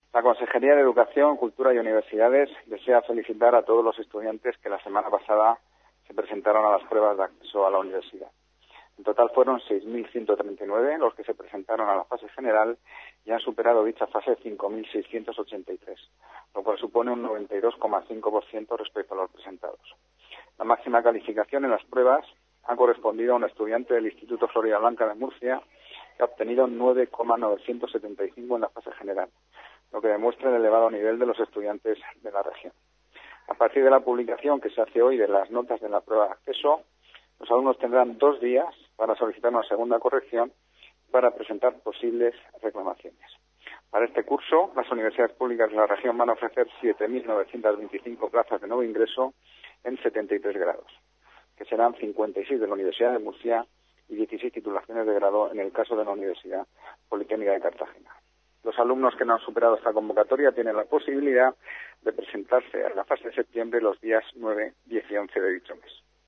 La Consejería de Educación, Cultura y Universidades desea felicitar a todos los estudiantes que la semana pasada se presentaron a las pruebas de acceso a la universidad. En total fueron 6.139 los que se presentaron a la fase general y han superado dicha fase 5.683, lo cual supone un 92,5% respecto a los presentados. La máxima calificación en las pruebas ha correspondido a un estudiante del Instituto Florida Blanca de Murcia que ha obtenido 9,975 en la fase general, lo que demuestra el elevado nivel de los estudiantes de la región. A partir de la publicación que se hace hoy de las notas de la prueba de acceso, los alumnos tendrán 2 días para solicitar una segunda corrección y para presentar posibles reclamaciones. Para este curso, las universidades públicas de la región van a ofrecer 7.925 plazas de nuevo ingreso en 73 grados, que serán 56 de la Universidad de Murcia y 16 titulaciones de grado en el caso de la Universidad Politécnica de Cartagena. Los alumnos que no han superado esta convocatoria tienen la posibilidad de presentarse a la fase de septiembre los días 9, 10 y 11 de dicho mes.